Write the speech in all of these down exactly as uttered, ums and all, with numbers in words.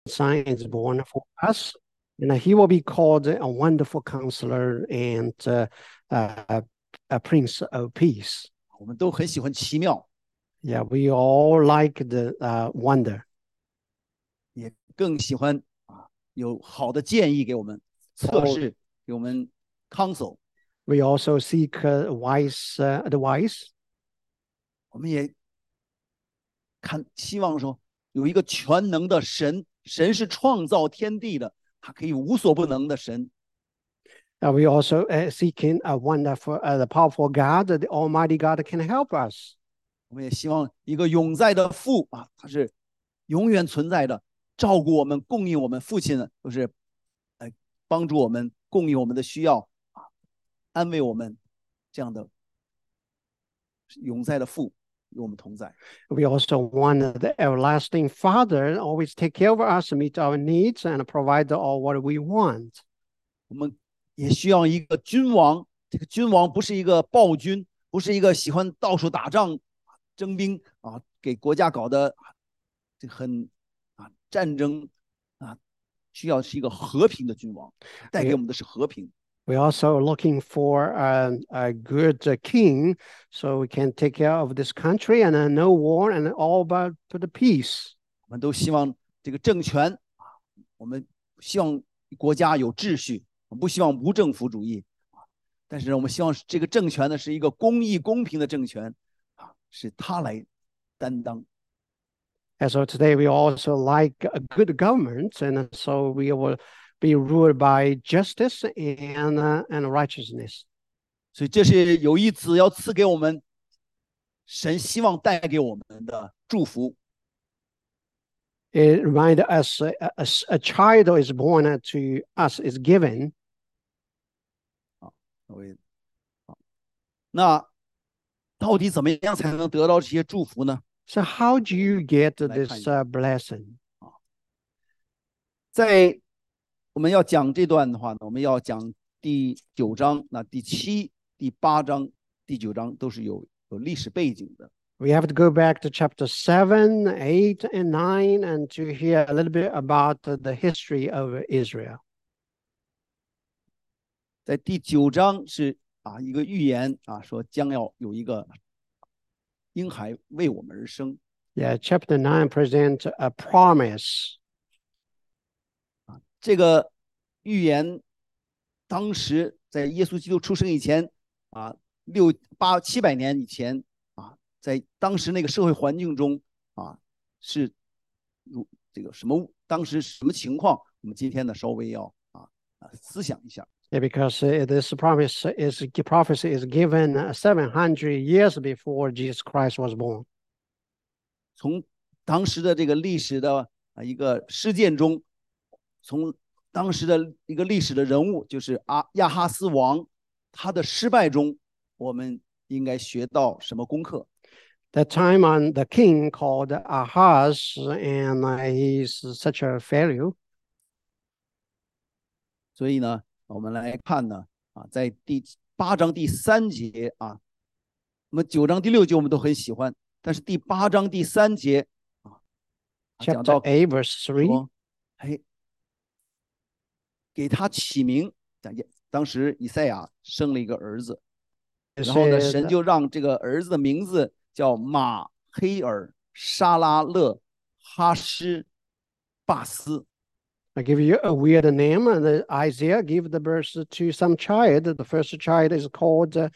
Son is born for us, and he will be called a wonderful counselor and uh, uh, a prince of peace. 我们都很喜欢奇妙， Yeah, we all like the uh, wonder. 也更喜欢啊有好的建议给我们，测 All, 试给我们 counsel。 we also seek uh, wise uh, advice. 我们也看希望说有一个全能的神，神是创造天地的，他可以无所不能的神。 Uh, we also uh, seeking a wonderful, uh, the powerful God, the Almighty God can help us. 我们也希望一个永在的父啊，他是永远存在的，照顾我们，供应我们。父亲都是呃帮助我们，供应我们的需要啊，安慰我们，这样的永在的父与我们同在。 We also want the everlasting Father always take care of us, meet our needs, and provide all what we want. 我们也需要一个君王，这个君王不是一个暴君，不是一个喜欢到处打仗、征兵啊，给国家搞得这很啊战争啊，需要是一个和平的君王，带给我们的是和平。 We're also looking for a, a good uh, king so we can take care of this country and uh, no war and all about the peace. 我们都希望这个政权啊，我们希望国家有秩序，我们不希望无政府主义啊。但是我们希望这个政权呢是一个公义公平的政权啊，是他来担当。 And so today we also like a good government, and so we will be ruled by justice and uh, and righteousness. 所以这是有一子要赐给我们，神希望带给我们的祝福。 It reminds us a, a, a child is born to us is given. 那到底怎么样才能得到这些祝福呢？ So how do you get 来看 this 一下。 uh, blessing? 在我们要讲这段的话呢，我们要讲第九章，那第七、第八章、第九章都是有有历史背景的。 We have to go back to chapter seven, eight, and nine, and to hear a little bit about the history of Israel. 在第九章是啊一个预言啊，说将要有一个婴孩为我们而生。 Yeah, chapter nine presents a promise. 这个预言当时在耶稣基督出生以前啊，六八七百年以前啊，在当时那个社会环境中啊，是如这个什么当时什么情况，我们今天呢稍微要啊啊思想一下。 Yeah, because uh, this promise is prophecy is given uh, seven hundred years before Jesus Christ was born. 从当时的这个历史的啊一个事件中，从当时的一个历史的人物，就是阿亚哈斯王，他的失败中，我们应该学到什么功课？ That time on the king called Ahaz, and uh, he's such a failure. 所以呢，我们来看呢，啊，在第八章第三节啊，那么九章第六节我们都很喜欢，但是第八章第三节啊，讲 Chapter 到 eight, verse three. 说，哎，给他起名，当时以赛亚生了一个儿子， It 然后呢， said, 神就让这个儿子的名字叫马黑尔沙拉勒哈施巴斯。 I give you a weird name, and uh, Isaiah give the birth to some child. The first child is called uh,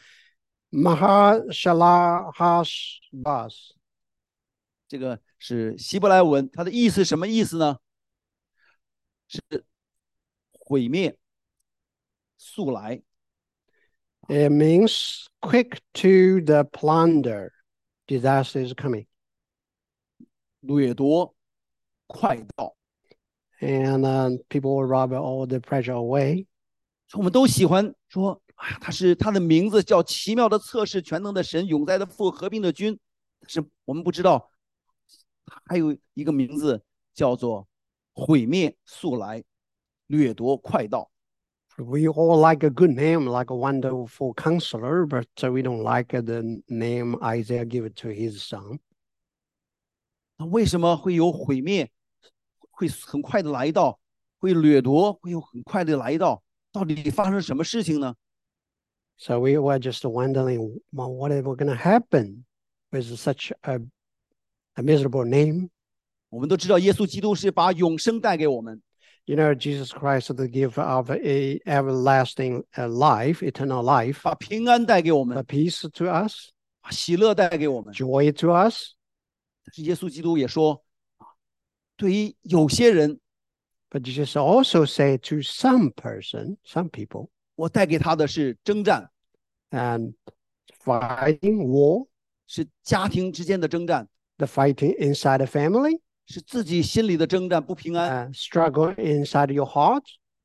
Mahashalahashbaz. 这个是希伯来文，它的意思什么意思呢？是毁灭、速来。 It means quick to the plunder. Disaster is coming. 掠夺、快到。 And uh, people will rob all the pressure away. 我们都喜欢说，哎呀，他是他的名字叫奇妙的测试、全能的神、永在的父、和平的君。但是我们不知道，还有一个名字叫做毁灭、速来、掠夺、快到。 We all like a good name, like a wonderful counselor, but uh, we don't like uh, the name Isaiah gave it to his son. 那为什么会有毁灭？ 会很快的来到，会掠夺，会有很快的来到，到底发生什么事情呢？ So we were just wondering, well, what is going to happen with such a, a miserable name? 我们都知道，耶稣基督是把永生带给我们。 You know, Jesus Christ to give of a everlasting uh, life, eternal life, 把平安带给我们， a peace to us, 把喜乐带给我们。 joy to us. 但是耶稣基督也说，对于有些人， But Jesus also say to some person, some people, 我带给他的是征战， and fighting war, 是家庭之间的征战， the fighting inside the family, 是自己心里的征战，不平安。 uh, struggle inside your heart.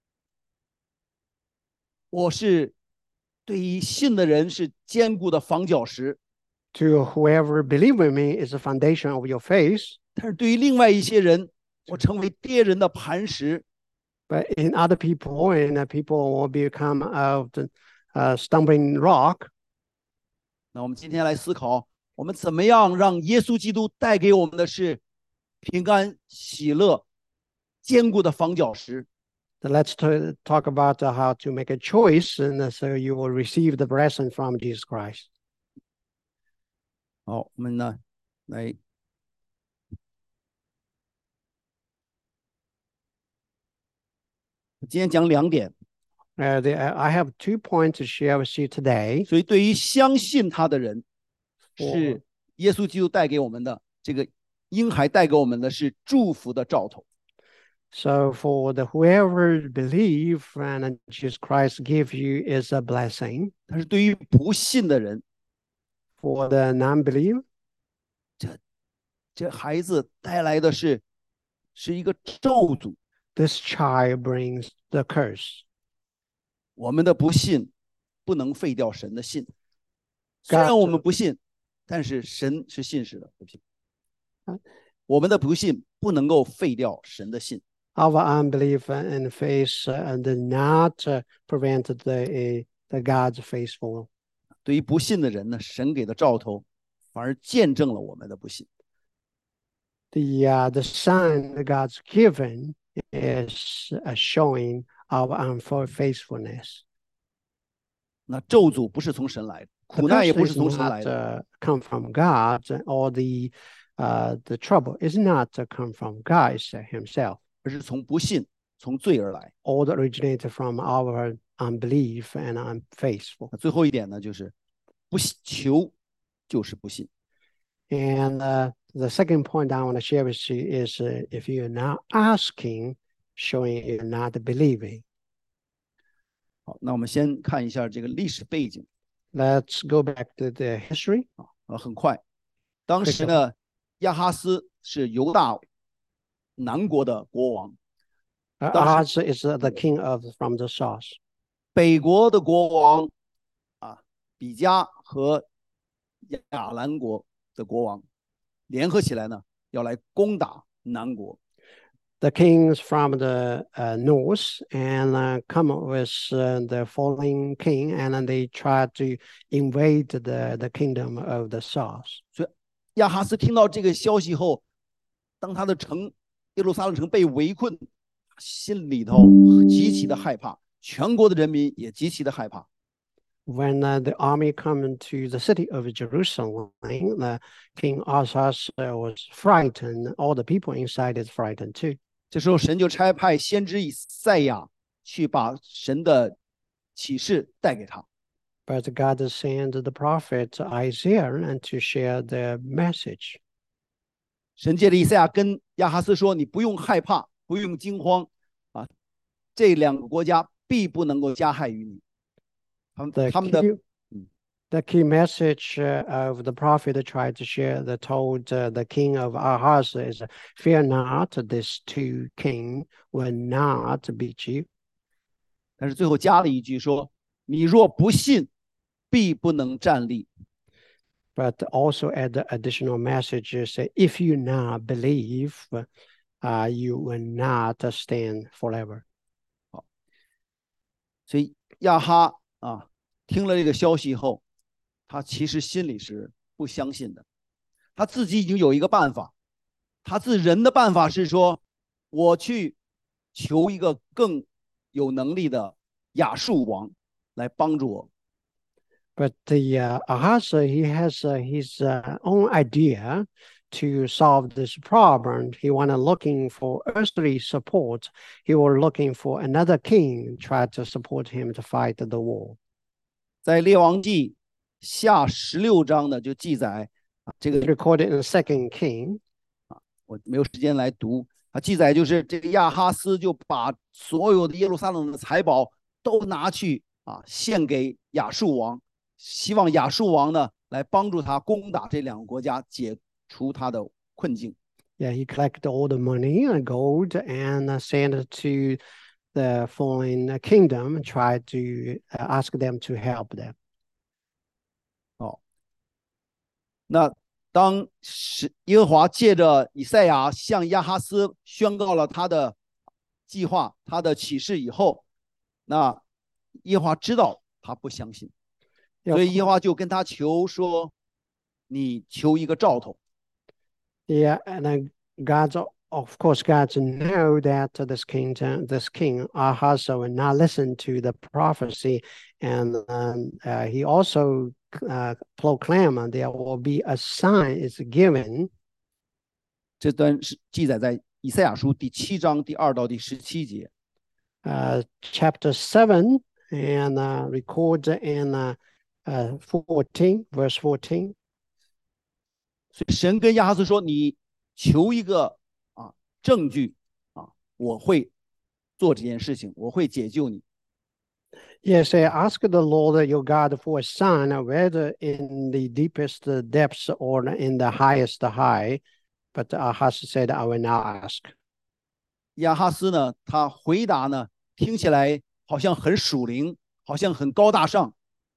我是对于信的人是坚固的防脚石， To whoever believe in me is the foundation of your faith. 但是对于另外一些人，我成为跌人的磐石。 But in other people, and uh, people will become of the uh, stumbling rock. 那我们今天来思考，我们怎么样让耶稣基督带给我们的是平安、喜乐、坚固的防脚石。 So let's t- talk about uh, how to make a choice, and uh, so you will receive the blessing from Jesus Christ. 好，我们呢来今天讲两点， Uh, the, I have two points to share with you today. 所以对于相信他的人， For, 是耶稣基督带给我们的这个婴孩带给我们的是祝福的兆头。 so for the whoever believe and Jesus Christ give you is a blessing. 但是对于不信的人， For the non-believer, 这孩子带来的是是一个咒诅。 this child brings the curse. 我们的不信不能废掉神的信，虽然我们不信，但是神是信实的。我们的不信不能够废掉神的信。 Our unbelief and faith uh, did not uh, prevent the, uh, the God's faithful. 对于不信的人呢，神给的兆头反而见证了我们的不信。 The, uh, the sign that God's given is uh, showing our unfaithfulness. 那咒诅不是从神来的， The 苦难也 curse 不是 is 从神来 not 的。 uh, come from God, or the, uh, the trouble is not uh, come from God himself, 而是从不信、从罪而来。 all originated from our unbelief and unfaithful. 那最后一点呢，就是不求就是不信。 And uh, the second point I want to share with you is uh, if you're not asking, showing you're not believing. 好，那我们先看一下这个历史背景。 Let's go back to the history. 啊，很快，当时呢，亚哈斯是犹大南国的国王， Uh, 当时 Ahaz is uh, the king of from the south. 北国的国王啊，比加和亚兰国的国王联合起来呢，要来攻打南国。 The kings from the uh, north and uh, come with uh, the falling king, and then they try to invade the, the kingdom of the south. 所以亚哈斯听到这个消息后，当他的城耶路撒冷城被围困，心里头极其的害怕，全国的人民也极其的害怕。 When uh, the army come into the city of Jerusalem, uh, King Ahaz uh, was frightened. All the people inside is frightened too. 这时候，神就差派先知以赛亚去把神的启示带给他。 But God sent the prophet Isaiah and to share the message. 神借着以赛亚跟亚哈斯说：“你不用害怕，不用惊慌啊，这两个国家必不能够加害于你。他们 The 他们的 key, the key message uh, of the prophet tried to share, that told uh, the king of Ahaz is, fear not, these two king will not beat you. 但是最后加了一句说：你若不信，必不能站立。 But also add the additional message, say, if you not believe, uh, you will not stand forever. 所以亚哈啊，听了这个消息以后，他其实心里是不相信的。他自己已经有一个办法，他自人的办法是说， 我去求一个更有能力的亚述王来帮助我。 But the uh, Ahaz, he has uh, his uh, own idea to solve this problem. He wasn't looking for earthly support. He was looking for another king try to support him to fight the war. 在列王记下十六章呢，就记载啊，这个 Recorded in Second King. 我没有时间来读啊，记载就是这个亚哈斯就把所有的耶路撒冷的财宝都拿去啊献给亚述王，希望亚述王呢来帮助他攻打这两个国家，解除他的困境。 Yeah, he collected all the money and gold and uh, sent it to the foreign kingdom and tried to uh, ask them to help them. 哦，那当是耶和华借着以赛亚向亚哈斯宣告了他的计划、他的启示以后，那耶和华知道他不相信，所以耶和华就跟他求说：“你求一个兆头。” Yeah, and then God's, of course, God's know that this king, this king Ahaz will not listen to the prophecy, and um, uh, he also uh, proclaimed there will be a sign is given. 这段是记载在以赛亚书第七章第二到第十七节。 Uh, chapter seven and uh, records in uh, uh, fourteen, verse fourteen. 所以神跟亚哈斯说：“你求一个啊证据啊，我会做这件事情，我会解救你。” Yes, I ask the Lord your God for a sign, whether in the deepest depths or in the highest high. But Ahaz said, I will not ask. 亚哈斯呢，他回答呢，听起来好像很属灵，好像很高大上。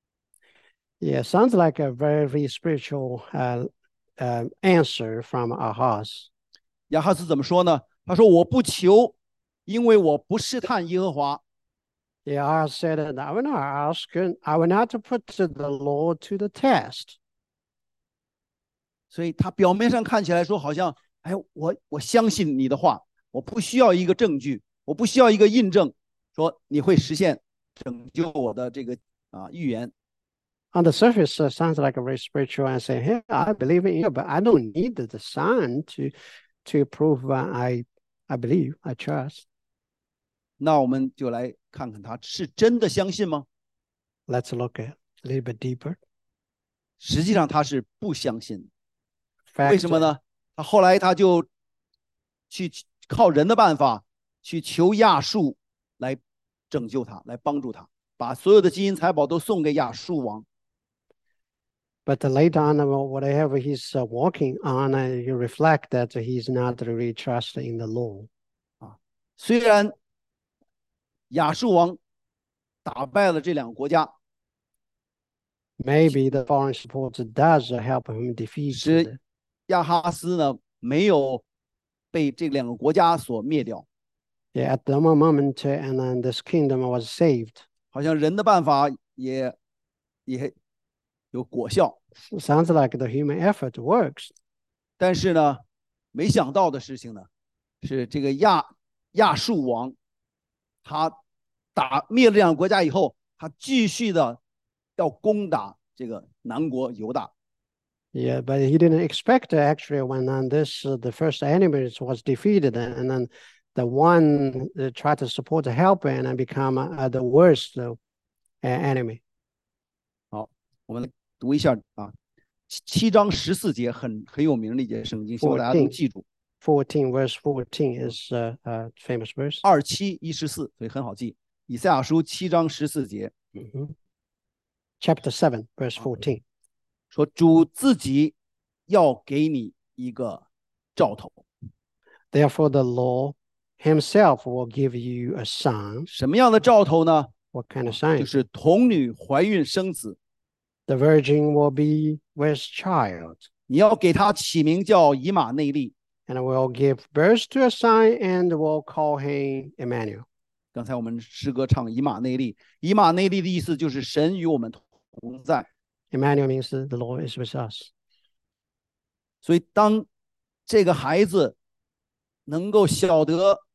Yeah, sounds like a very spiritual uh, uh, answer from Ahaz. 亚哈斯怎么说呢？他说：“我不求，因为我不试探耶和华。” Yeah, Ahaz said, I will not ask, I will not put the Lord to the test. 所以他表面上看起来说，好像，哎，我我相信你的话，我不需要一个证据，我不需要一个印证，说你会实现拯救我的这个啊预言。 On the surface, uh, sounds like a very spiritual and say, hey, I believe in you, but I don't need the sign to to prove uh, I I believe, I trust. 那我们就来看看他是真的相信吗？ Let's look at a little bit deeper. 实际上他是不相信。 Fact, 为什么呢？他后来他就去靠人的办法去求亚述来拯救他，来帮助他，把所有的金银财宝都送给亚述王。 But later on, whatever he's uh, walking on, uh, you reflect that he's not really trusting in the Lord. 啊，虽然亚述王打败了这两个国家， maybe the foreign support does help him defeat. 使亚哈斯呢没有被这两个国家所灭掉。 Yeah, at the moment, and then this kingdom was saved. 好像人的办法也也有果效。 Sounds like the human effort works. 但是呢，没想到的事情呢，是这个亚亚述王，他打灭了这两个国家以后，他继续的要攻打这个南国犹大。 Yeah, but he didn't expect uh, actually when uh, this uh, the first enemy was defeated, and then the one that tried to support the helper and then become uh, the worst uh, enemy. 好，我们来读一下啊，七章十四节很很有名的一节圣经，希望大家都记住。 fourteen verse fourteen is a uh, uh, famous verse. 二七一十四，所以很好记。以赛亚书七章十四节。 Mm-hmm. Chapter seven, verse fourteen. 说主自己要给你一个兆头。 Therefore, the Lord Himself will give you a sign. 什么样的兆头呢？ What kind of sign? 就是童女怀孕生子。 The virgin will be with child. 你要给他起名叫以马内利。 And will give birth to a son and will call him Emmanuel. 刚才我们诗歌唱以马内利，以马内利的意思就是神与我们同在。 Emmanuel means the Lord is with us. 所以当这个孩子能够晓得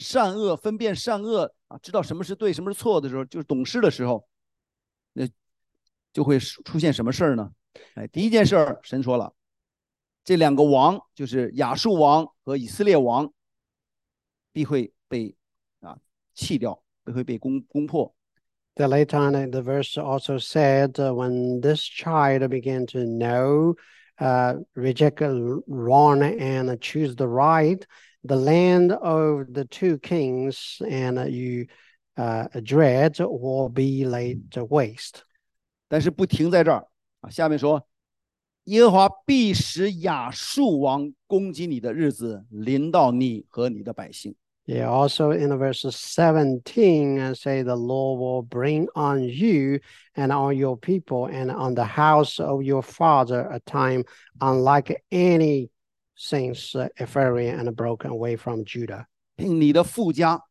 善恶分辨善恶啊，知道什么是对，什么是错的时候，就是懂事的时候，那就会出现什么事儿呢？哎，第一件事儿，神说了，这两个王就是亚述王和以色列王，必会被啊弃掉，必会被攻攻破。 The later on in the verse also said, uh, when this child began to know, uh, reject wrong and choose the right, the land of the two kings and uh, you uh, dread will be laid waste. 但是不停在这儿啊，下面说，耶和华必使亚述王攻击你的日子临到你和你的百姓。 Yeah, also in verse seventeen, uh, say the Lord will bring on you and on your people and on the house of your father a time unlike any since uh, Ephraim and broken away from Judah. 你的富家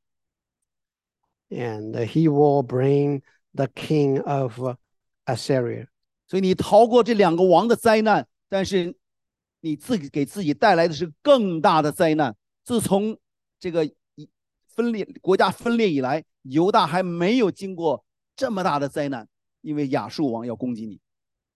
And he will bring the king of uh, Assyria. 所以你逃过这两个王的灾难，但是你自己给自己带来的是更大的灾难。自从这个分裂国家分裂以来，犹大还没有经过这么大的灾难，因为亚述王要攻击你。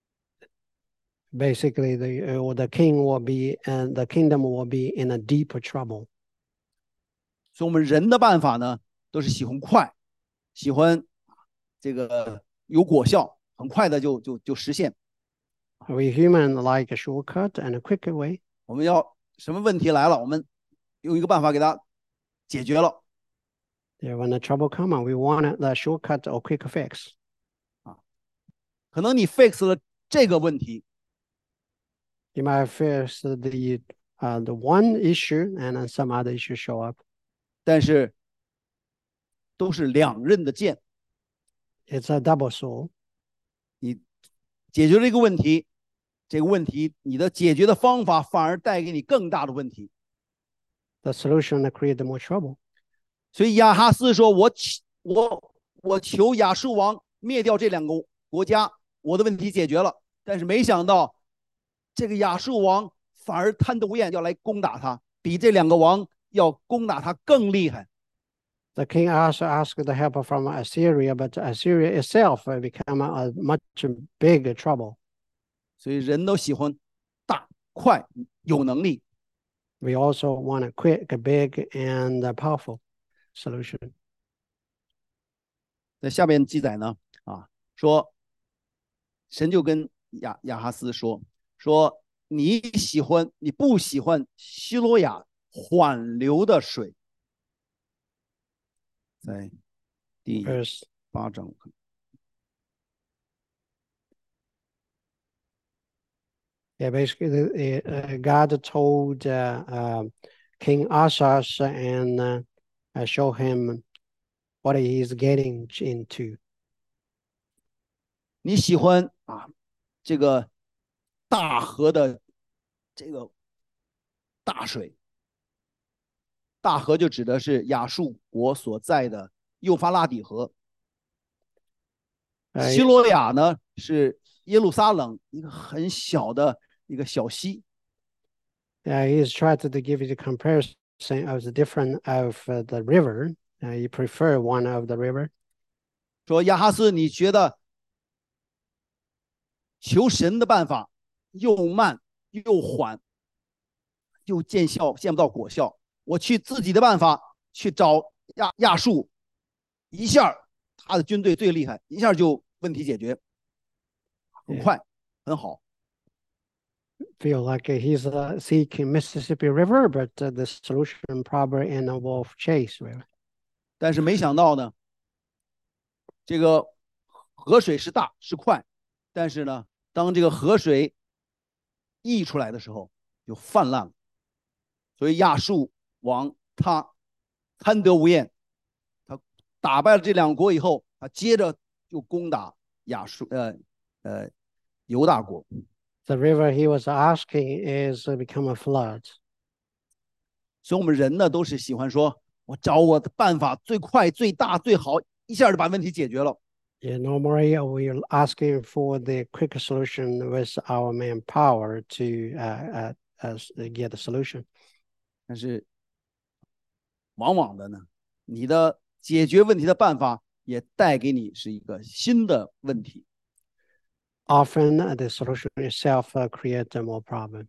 Basically, the uh, the king will be and the kingdom will be in a deeper trouble. 所以我们人的办法呢，都是喜欢快，喜欢这个有果效，很快的就就就实现。 We human like a shortcut and a quicker way. 我们要什么问题来了，我们用一个办法给它解决了。 Yeah, when the trouble come on, we want the shortcut or quick fix. 啊，可能你 fix 了这个问题， You might fix the uh, the one issue and then some other issue show up. 但是都是两刃的剑。 It's a double sword. 你解决了一个问题，这个问题你的解决的方法反而带给你更大的问题。 The solution that create more trouble. 所以亚哈斯说：“我我我求亚述王灭掉这两个国家，我的问题解决了。”但是没想到，这个亚述王反而贪得无厌，要来攻打他，比这两个王要攻打他更厉害。 The king also asked the help from Assyria, but Assyria itself became a much bigger trouble. 所以人都喜欢大、快、有能力。 We also want a quick, a big, and a powerful solution. 在下面记载呢，啊，说神就跟亚亚哈斯说，说你喜欢，你不喜欢希罗亚缓流的水，在第八章。 Yeah, basically, uh, God told uh, uh, King Asas and uh, show him what he is getting into. 你喜欢啊，这个大河的这个大水，大河就指的是亚述国所在的幼发拉底河。希罗亚呢是耶路撒冷一个很小的一个小溪。 Uh, he's tried to give you the comparison of the different of uh, the river. Uh, you prefer one of the river. 说亚哈斯，你觉得求神的办法又慢又缓，又见效见不到果效。我去自己的办法去找亚亚述，一下他的军队最厉害，一下就问题解决，很快， yeah. 很好。 Feel like he's uh, seeking Mississippi River, but uh, the solution probably in a Wolf Chase River. 但是没想到呢，这个河水是大是快，但是呢，当这个河水溢出来的时候，就泛滥了。所以亚述王他贪得无厌，他打败了这两国以后，他接着就攻打亚述呃呃犹大国。 The river he was asking is become a flood. 所以我们人呢都是喜欢说，我找我的办法最快、最大、最好，一下就把问题解决了。 Yeah, normally we're asking for the quick solution with our manpower to uh, uh, uh, get the solution. 但是往往的呢， 你的解决问题的办法也带给你是一个新的问题。 Often uh, the solution itself uh, creates more problem.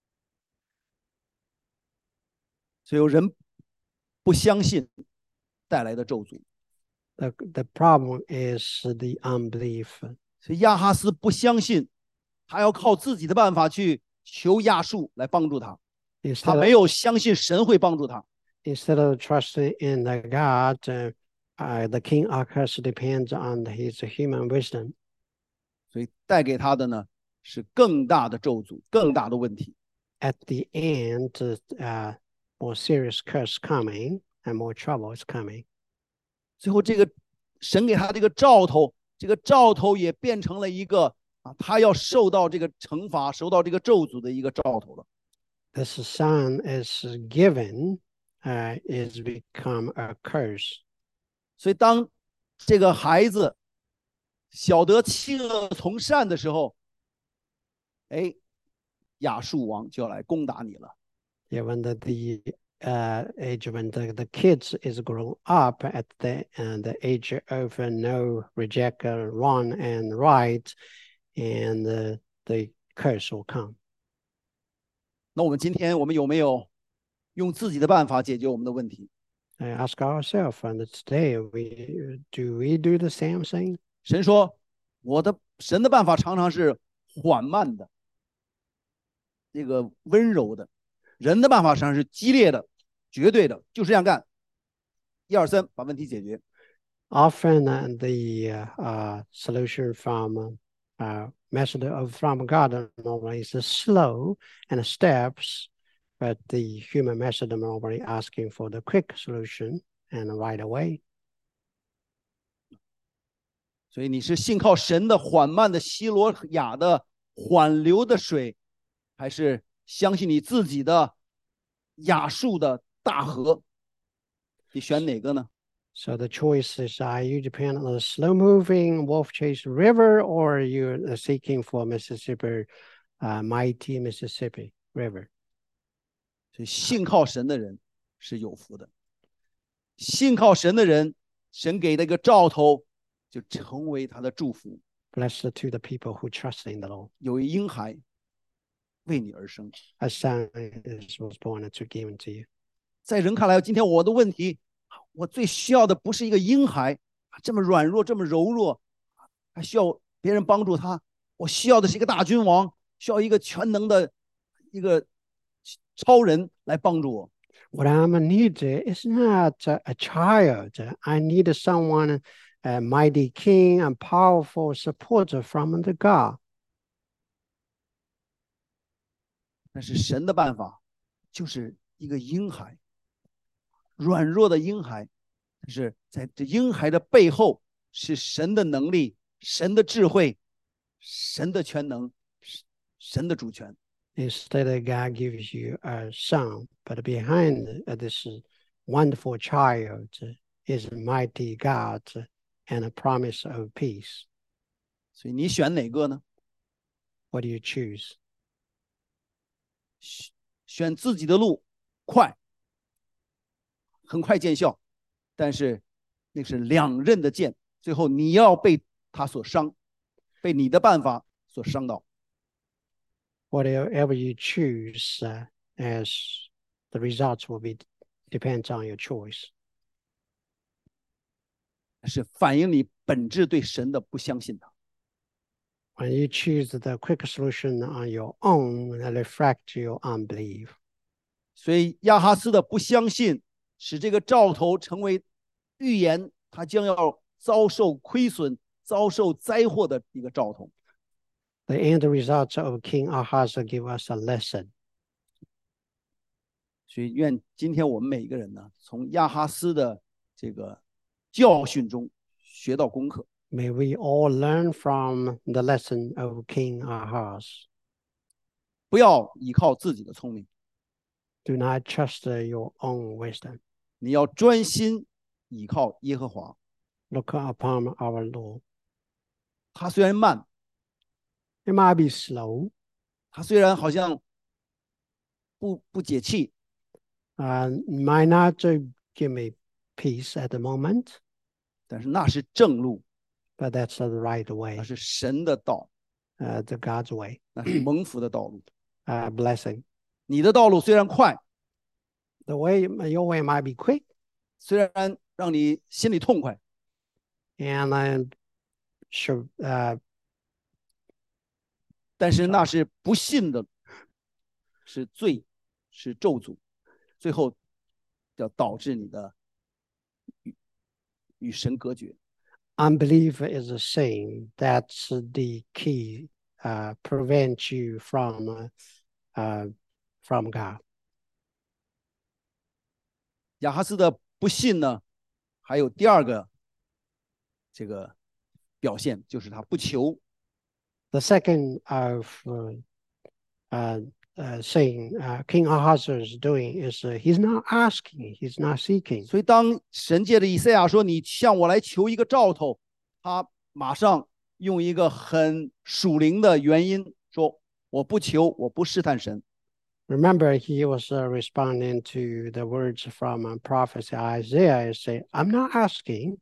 所以有人不相信带来的咒诅。 The, the problem is the unbelief. 所以亚哈斯不相信，他要靠自己的办法去求亚述来帮助他，他 Instead 没 of, 有相信神会帮助他。 instead of trusting in the God, uh, uh, the king Akas depends on his human wisdom. 所以带给他的呢是更大的咒诅，更大的问题。 At the end, uh, more serious curse coming and more trouble is coming. 最后这个神给他这个兆头，这个兆头也变成了一个啊，他要受到这个惩罚，受到这个咒诅的一个兆头了。 This son is given, uh, is become a curse. 所以当这个孩子晓得弃恶从善的时候，哎，亚述王就要来攻打你了。 Yeah, when the, the uh, age when the, the kids is grown up at the uh, the age of uh, no reject uh, wrong and right, and uh, the curse will come. 那我们今天我们有没有用自己的办法解决我们的问题？ I ask ourselves, and today we do we do the same thing? 神说，我的神的办法常常是缓慢的，这个温柔的；人的办法实际上是激烈的、绝对的，就是这样干。一二三，把问题解决。 Often uh, the uh, uh, solution from uh, method of from God normally is slow and steps, but the human method normally asking for the quick solution and right away. 所以你是信靠神的缓慢的希罗亚的缓流的水，还是相信你自己的亚述的大河？你选哪个呢？ So the choice is: are you depend on the slow-moving Wolf Chase River, or you're seeking for Mississippi, uh, mighty Mississippi River? 所以信靠神的人是有福的。信靠神的人，神给的一个兆头，就成为他的祝福。 Blessed to the people who trust in the Lord. 有一婴孩为你而生。 A son is, was born to given to you. 在人看来，今天我的问题，我最需要的不是一个婴孩，这么软弱，这么柔弱，还需要别人帮助他。我需要的是一个大君王，需要一个全能的一个超人来帮助我。 What I'm need is not a, a child. I need someone, a mighty king and powerful supporter from the God. 但是神的办法就是一个婴孩，软弱的婴孩，但是在这婴孩的背后是神的能力、神的智慧、神的全能、神的主权。 Instead, God gives you a son, but behind this wonderful child is mighty God and a promise of peace. 所以你选哪个呢？ What do you choose? 选自己的路快，很快见效，但是那是两刃的剑，最后你要被他所伤，被你的办法所伤到。 Whatever you choose, uh, as the results will be depends on your choice. 是反映你本质对神的不相信他。 When you choose the quick solution on your own, that reflect your unbelief. 所以亚哈斯的不相信，使这个兆头成为预言，他将要遭受亏损、遭受灾祸的一个兆头。 The end results of King Ahaz give us a lesson. 所以愿今天我们每一个人呢，从亚哈斯的这个教训中学到功课。 May we all learn from the lesson of King Ahaz. 不要依靠自己的聪明， Do not trust your own wisdom. 你要专心依靠耶和华。 Look upon our Lord. 他虽然慢， It might be slow, 他虽然好像不不解气， uh, might not uh, give me peace at the moment, 但是那是正路， but that's the right 那 way, 是神的道， uh, the God's way, 那是蒙福的道路。 uh, blessing. 你的道路虽然快， The way your way might be quick, 虽然让你心里痛快， and then sure, uh, 但是那是不信的，是罪，是咒诅，最后要导致你的与与神隔绝。 unbelief is a sin. That's the key, uh, prevent you from, uh, uh, from God. 亚哈斯的不信呢，还有第二个这个表现，就是他不求。 The second of uh, uh, uh, saying uh, King Ahasuerus is doing is uh, he's not asking, he's not seeking. 所以当神借着以赛亚说你向我来求一个兆头，他马上用一个很属灵的原因说，我不求，我不试探神。 Remember, he was uh, responding to the words from uh, prophet Isaiah. He said, I'm not asking.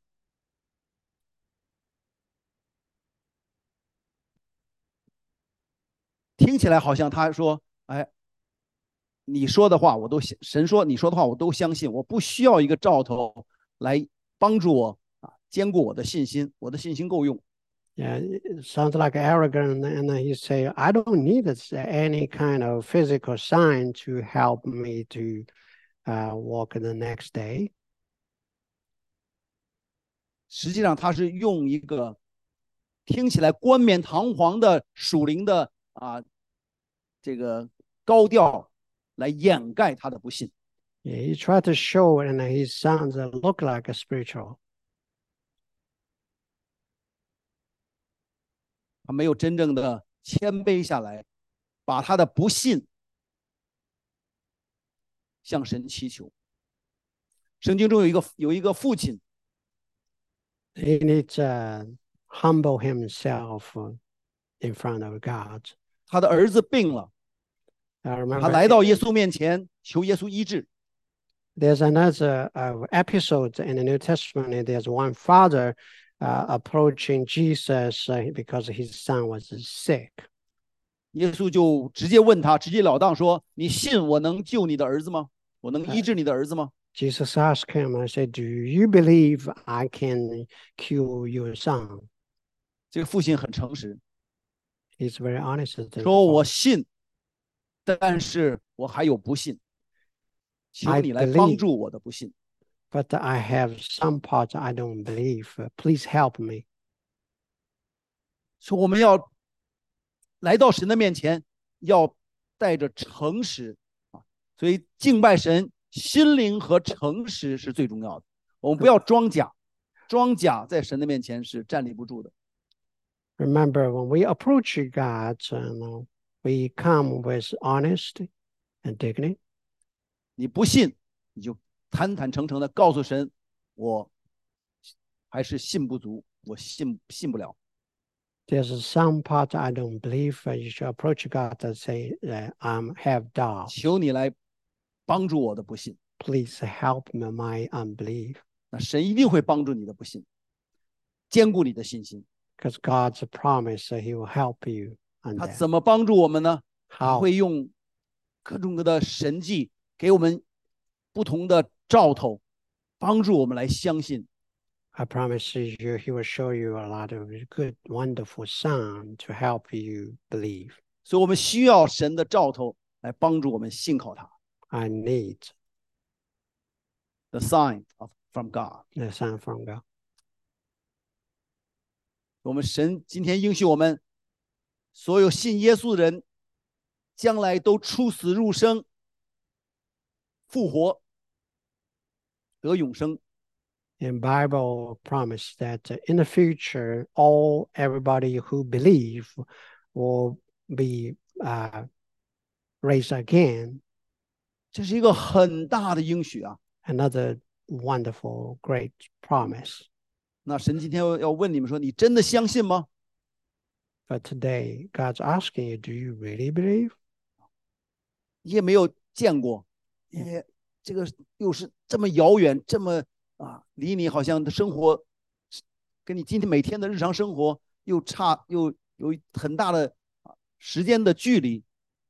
听起来好像他说，哎，你说的话我都神说你说的话我都相信，我不需要一个兆头来帮助我啊，坚固我的信心，我的信心够用。 Yeah, it sounds like arrogant, and he say, I don't need any kind of physical sign to help me to uh, walk the next day. 实际上他是用一个听起来冠冕堂皇的属灵的啊这个高调来掩盖他的不信。 Yeah, he tried to show, and his sounds look like a spiritual. 他没有真正的谦卑下来，把他的不信向神祈求。圣经中有一个有一个父亲， He needs to uh, humble himself in front of God. 他的儿子病了， I 他 remember 来到耶稣面前求耶稣医治。 there's another uh, episode in the New Testament. There's one father uh, approaching Jesus uh, because his son was sick. 耶稣就直接问他，直截了当说：“你信我能救你的儿子吗？我能医治你的儿子吗？” Jesus asked him, I said, do you believe I can cure your son? 这个父亲很诚实， He's very honest. 说：“我信，但是我还有不信，求你来帮助我的不信。” But I have some parts I don't believe. Please help me. 说我们要来到神的面前，要带着诚实啊，所以敬拜神，心灵和诚实是最重要的。我们不要装假，装假在神的面前是站立不住的。 Remember, when we approach God, uh, we come with honesty and dignity. 你不信，你就坦坦诚诚的告诉神，我还是信不足，我信信不了。 There's some part I don't believe. You should approach God and say, uh, I have doubt. 求你来帮助我的不信。 Please help me my unbelief. 那神一定会帮助你的不信，坚固你的信心。 Because God's promise that He will help you. 他怎么帮助我们呢？他会用各种各的神迹给我们不同的兆头，帮助我们来相信。 I promise you, He will show you a lot of good, wonderful sign to help you believe. 所以我们需要神的兆头来帮助我们信靠他。 I need the sign of from God. the sign from God. 我们神今天应许我们，所有信耶稣的人，将来都出死入生，复活，得永生。 And Bible promise that in the future, all everybody who believe will be uh, raised again. 这是一个很大的应许啊！ Another wonderful, great promise. 那神今天要问你们说：“你真的相信吗？” But today, God's asking you, do you really believe? 你也没有见过，也这个又是这么遥远、这么啊，离你好像的生活跟你今天每天的日常生活又差又有很大的时间的距离。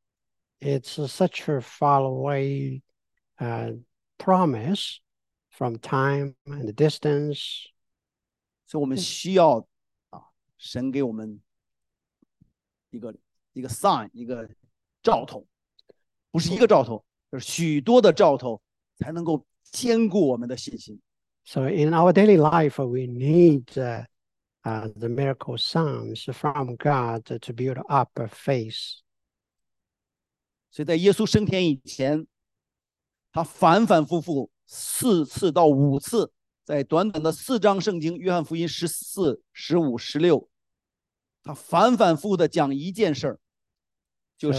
It's such a far away uh, promise from time and distance. 所以我们需要啊，神给我们一个一个 sign， 一个兆头，不是一个兆头，就是许多的兆头，才能够坚固我们的信心。 So in our daily life, we need uh, uh, the miracle signs from God to build up a faith. 所以在耶稣升天以前，他反反复复四次到五次，在短短的四章圣经，约翰福音十四、十五、十六，他反反复复的讲一件事儿，就是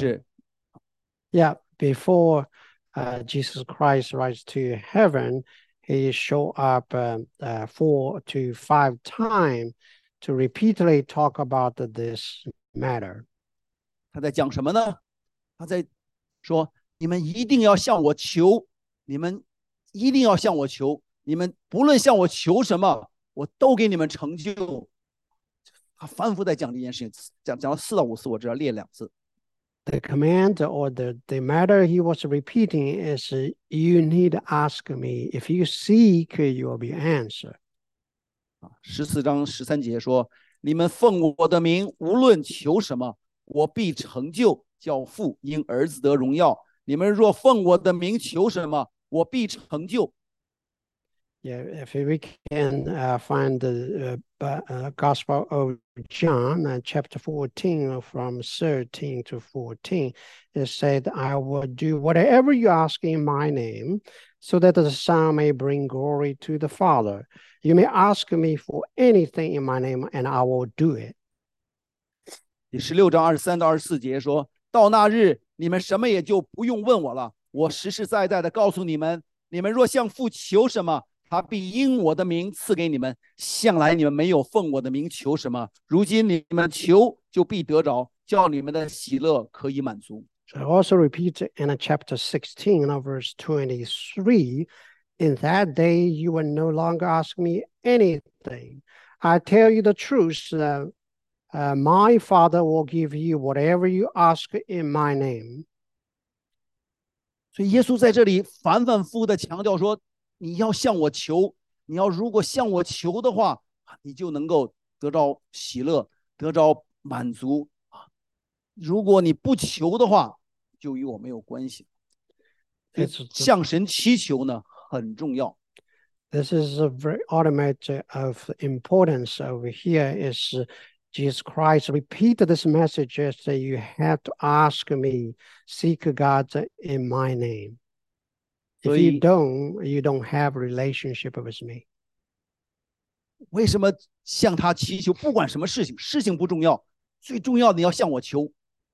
Yeah, before uh, Jesus Christ rise to heaven, he showed up uh, uh, four to five times to repeatedly talk about this matter. 他在讲什么呢？他在说：你们一定要向我求，你们一定要向我求，你们不论向我求什么，我都给你们成就。他反复在讲这件事情，讲讲了四到五次，我只要列两次。 The command or the, the matter he was repeating is, you need to ask me. If you seek, you will be answered. 十四章十三节说：你们奉我的名，无论求什么，我必成就，叫父因儿子得荣耀。你们若奉我的名求什么，我必成就。 Yeah, if we can uh, find the uh, uh, Gospel of John, uh, chapter fourteen, from thirteen to fourteen, it said, I will do whatever you ask in my name, so that the Son may bring glory to the Father. You may ask me for anything in my name, and I will do it. 第十六章二十三到二十四节说：到那日，你们什么也就不用问我了。我实实在在的告诉你们，你们若向父求什么，他必因我的名赐给你们。向来你们没有奉我的名求什么，如今你们求就必得着，叫你们的喜乐可以满足。 So I also repeat in chapter sixteen, verse twenty-three, in that day you will no longer ask me anything. I tell you the truth, uh, uh, my Father will give you whatever you ask in my name. 所以耶稣在这里反反复复的强调说，你要向我求，你要如果向我求的话，你就能够得着喜乐，得着满足啊。如果你不求的话，就与我没有关系。向神祈求呢很重要。 This is a very ultimate of importance over here is Jesus Christ repeated this message that you have to ask me, seek God in my name. If you don't, you don't have a relationship with me. 为什么向他祈求？不管什么事情，事情不重要，最重要的你要向我求。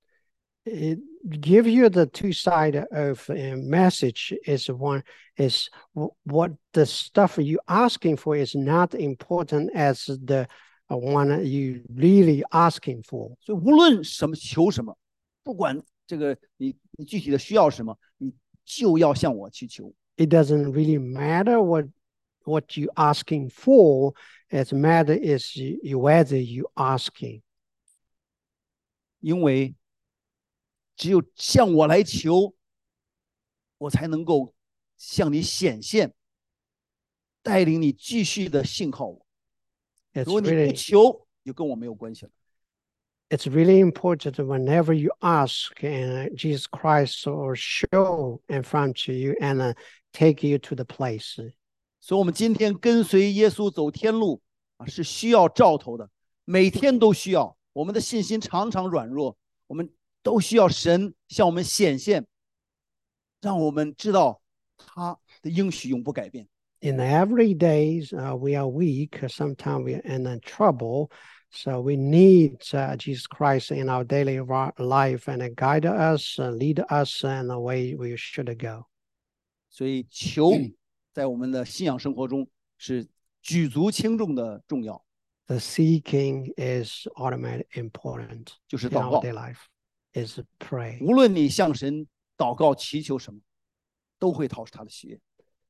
It give you the two side of a message is one is what the stuff you asking for is not important as the one you really asking for. 所以无论什么求什么，不管这个你你具体的需要什么，你就要向我去求。 It doesn't really matter what what you asking for. It matter is you, whether you asking. 因为只有向我来求，我才能够向你显现，带领你继续的信靠我。如果你不求，就跟我没有关系了。 It's really important whenever you ask, and Jesus Christ will show in front of you and uh, take you to the place. 所以，我们今天跟随耶稣走天路啊，是需要兆头的，每天都需要。我们的信心常常软弱，我们都需要神向我们显现，让我们知道他的应许永不改变。 In every days uh, we are weak, sometimes we are in trouble, so we need uh, Jesus Christ in our daily life and guide us, uh, lead us in the way we should go. 所以求在我们的信仰生活中是举足轻重的重要。 The seeking is ultimately important 就是 in 祷告 our daily life. Is pray. 无论你向神祷告祈求什么，都会讨他的喜悦。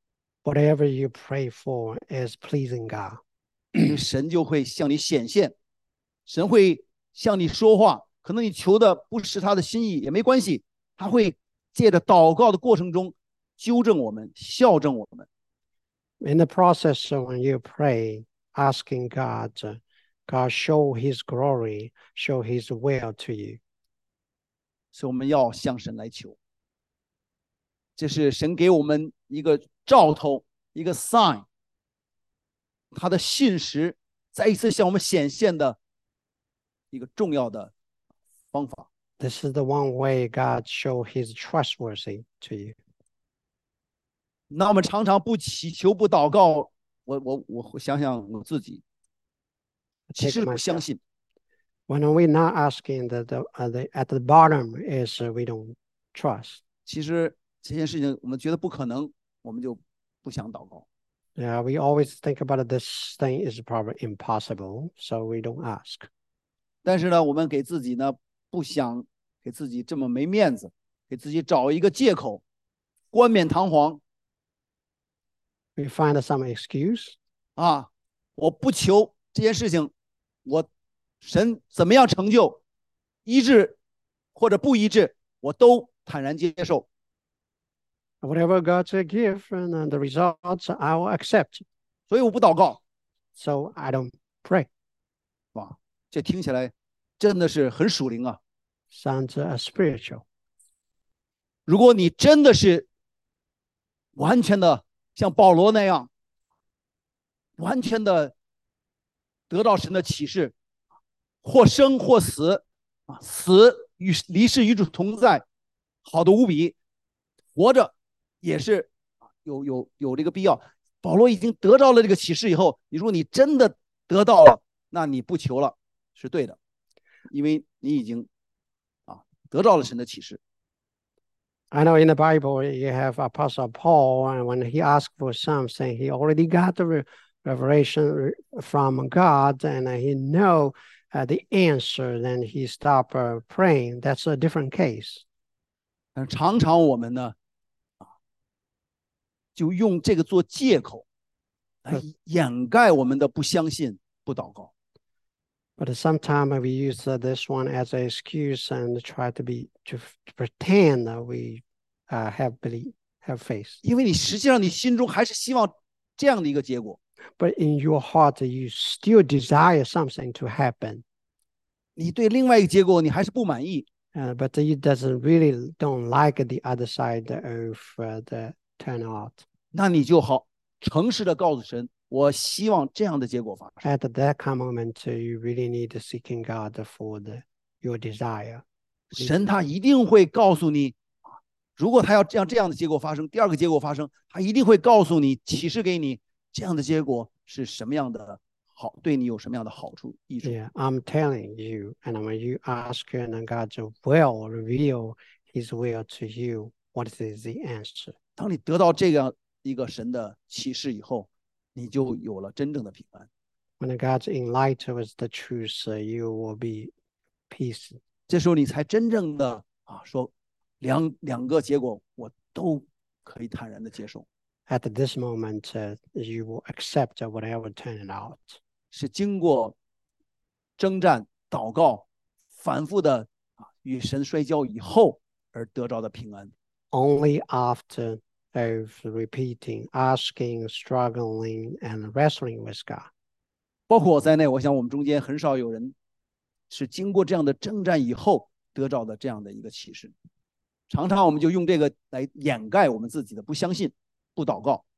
whatever you pray for is pleasing God. 因为神就会向你显现，神会向你说话。可能你求的不是他的心意也没关系，他会借着祷告的过程中纠正我们、校正我们。 In the process, when you pray, asking God, God show His glory, show His will to you. 所以我们要向神来求，这是神给我们一个兆头，一个 sign， 他的信实再一次向我们显现的一个重要的方法。 This is the one way God show His trustworthy to you. 那我们常常不祈求不祷告，我我我想想我自己，其实不相信。 When we're not asking, the, the, uh, the at the bottom is uh, we don't trust. 其实这件事情我们觉得不可能，我们就不想祷告。 Yeah, we always think about it, this thing is probably impossible, so we don't ask. 但是呢，我们给自己呢不想给自己这么没面子，给自己找一个借口，冠冕堂皇。 We find some excuse. 啊，我不求这件事情，我神怎么样成就，医治或者不医治，我都坦然接受。 Whatever God to give and the results, I will accept. 所以我不祷告。 So I don't pray. 哇，这听起来真的是很属灵啊。 Sounds uh, spiritual. 如果你真的是完全的像保罗那样，完全的得到神的启示，或生或死，啊，死与离世与主同在，好的无比；活着也是有有有这个必要。保罗已经得到了这个启示以后，你如果你真的得到了，那你不求了是对的，因为你已经啊得到了神的启示。 I know in the Bible you have Apostle Paul, and when he asked for something, he already got the re revelation from God, and he know uh, the answer. Then he stopped uh, praying. That's a different case. 但常常我们呢，啊，就用这个做借口，来掩盖我们的不相信、不祷告。 But sometimes we use uh, this one as an excuse and try to be to, to pretend that we uh, have belief, have faith. 因为你实际上你心中还是希望这样的一个结果。 But in your heart, you still desire something to happen. 你对另外一个结果你还是不满意。 Uh, but you doesn't really don't like the other side of uh, the turnout. 那你就好诚实的告诉神，我希望这样的结果发生。 At that moment, you really need to seeking God for the, your desire. 神他一定会告诉你，如果他要这样这样的结果发生，第二个结果发生，他一定会告诉你，启示给你这样的结果是什么样的好，对你有什么样的好处益处。 Yeah, I'm telling you, and when you ask, and God will reveal His will to you, what is the answer? 当你得到这样一个神的启示以后，你就有了真正的平安。 When God enlightens with the truth, you will be peace. 这时候你才真正的啊说两两个结果我都可以坦然的接受。 At this moment, uh, you will accept whatever turned out. 是经过征战、祷告、反复的啊与神摔跤以后而得到的平安。 Only after of repeating, asking, struggling, and wrestling with God. 包括我在内，我想我们中间很少有人是经过这样的征战以后得到的这样的一个启示。常常我们就用这个来掩盖我们自己的不相信、不祷告。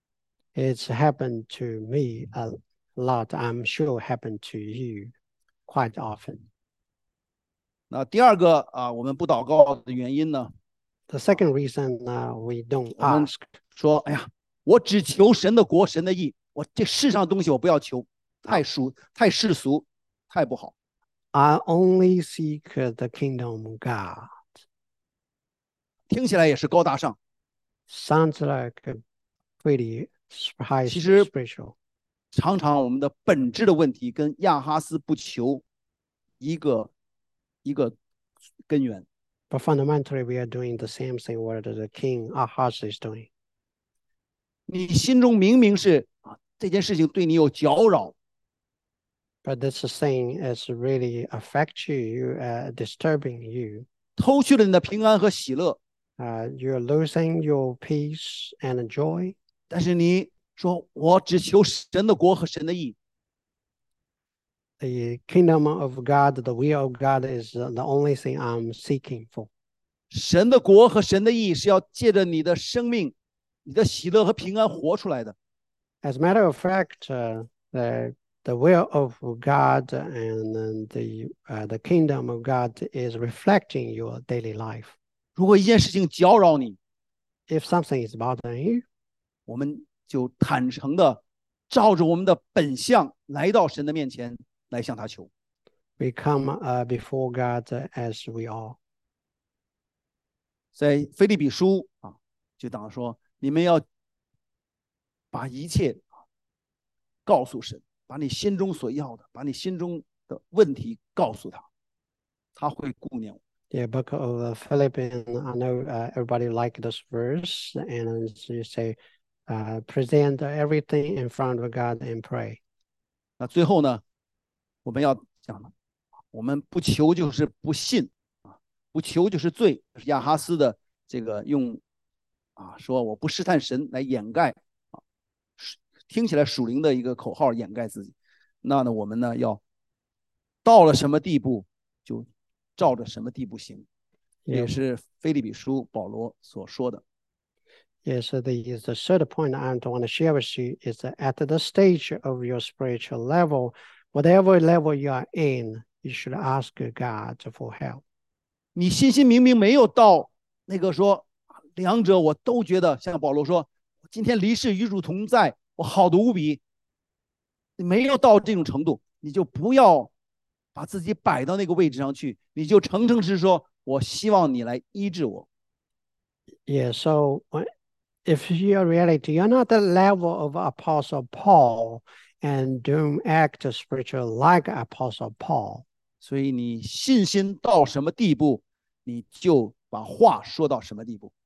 It's happened to me a lot. I'm sure happened to you quite often. 那第二个啊，我们不祷告的原因呢？ The second reason uh, we don't 我们 ask. 说，哎呀，我只求神的国、神的义，我这世上的东西我不要求，太俗、太世俗，太不好。 I only seek the kingdom of God. 听起来也是高大上。 Sounds like a pretty high 其实 spiritual. 常常我们的本质的问题跟亚哈斯不求一个一个根源。 But fundamentally, we are doing the same thing what the king Ahaz is doing. 你心中明明是啊这件事情对你有搅扰， but this thing is really affect you, uh, disturbing you. 偷去了你的平安和喜乐， Uh, you're losing your peace and joy, 但是你说我只求神的国和神的义， the kingdom of God, the will of God is uh, the only thing I'm seeking for. 神的国和神的义是要借着你的生命、你的喜乐和平安活出来的。 As a matter of fact, uh, the the will of God and the uh, the kingdom of God is reflecting your daily life. 如果一件事情搅扰你， If something is bothering you, 我们就坦诚的照着我们的本相来到神的面前来向他求。 we come uh, before God as we are. 在腓立比书啊，就当说你们要把一切告诉神，把你心中所要的，把你心中的问题告诉他，他会顾念我。 The book of uh, Philippians, I know uh, everybody like this verse, and you say, uh, present everything in front of God and pray. 那最后呢，我们要讲的，我们不求就是不信啊，不求就是罪。是亚哈斯的这个用啊说我不试探神来掩盖啊，听起来属灵的一个口号掩盖自己。那呢，我们呢要到了什么地步就照着什么地步行，这也是腓立比书保罗所说的。 Yes, so the, the third point I want to share with you is that at the stage of your spiritual level, whatever level you are in, you should ask God for help. 你信心明明没有到那个说两者我都觉得，像保罗说，今天离世与主同在，我好的无比。你没有到这种程度，你就不要把自己摆到那个位置上去，你就诚诚实说，我希望你来医治我。 Yeah, so if you're reality, you're not the level of Apostle Paul and don't act spiritual like Apostle Paul. 所以你信心到什么地步，你就把话说到什么地步。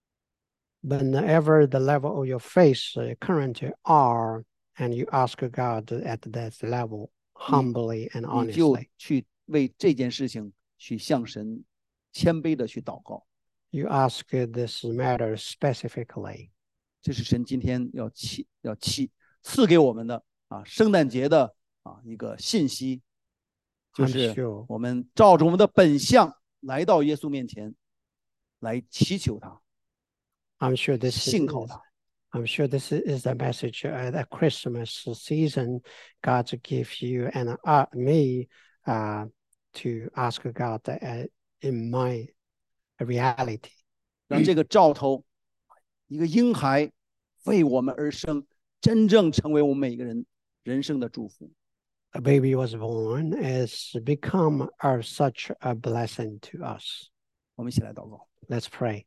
Whenever the level of your faith currently are, and you ask God at that level humbly and 你就 honestly, 去为这件事情去向神谦卑的去祷告。 you ask this matter specifically. 这是神今天要赐要赐赐给我们的啊，圣诞节的啊一个信息，就 I'm 是 sure. 我们照着我们的本相来到耶稣面前，来祈求他， I'm sure this is, 信靠他。 I'm sure this is the message at the Christmas season. God to give you and uh, me uh, to ask God uh, in my reality. 让这个兆头，一个婴孩为我们而生，真正成为我们每个人人生的祝福。 A baby was born has become our, such a blessing to us. 我们一起来祷告。 Let's pray.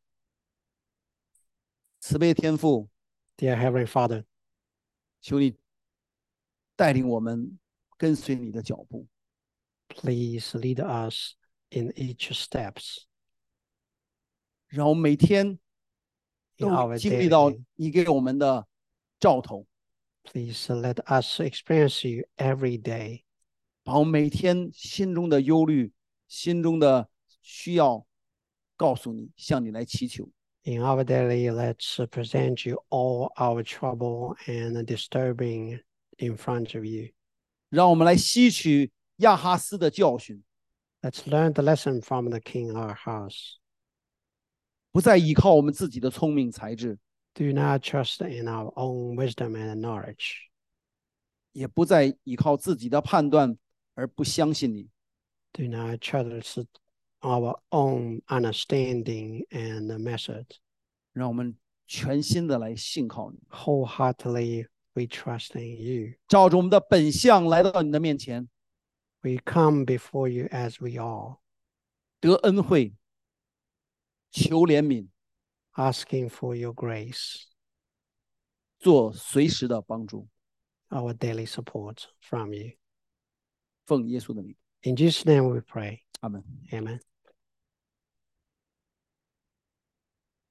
慈悲天父， Dear Heavenly Father, 求你带领我们跟随你的脚步， please lead us in each steps 让我们每天 in 都 our 经历到 daily. 你给我们的兆头， Please let us experience you every day. 把我们每天心中的忧虑、心中的需要告诉你，向你来祈求。 In our daily, let's present you all our trouble and disturbing in front of you. 让我们来吸取亚哈斯的教训， Let's learn the lesson from the King our house. 不再依靠我们自己的聪明才智， Do not trust in our own wisdom and knowledge. 也不再依靠自己的判断而不相信你。 Do not trust our own understanding and method. 让我们全心的来信靠你， Wholeheartedly, we trust in you. 照着我们的本相来到你的面前， We come before you as we are, 得恩惠，求怜悯， asking for your grace, 做随时的帮助。 our daily support from you. 奉耶稣的名， In Jesus' name we pray. 阿门。 Amen.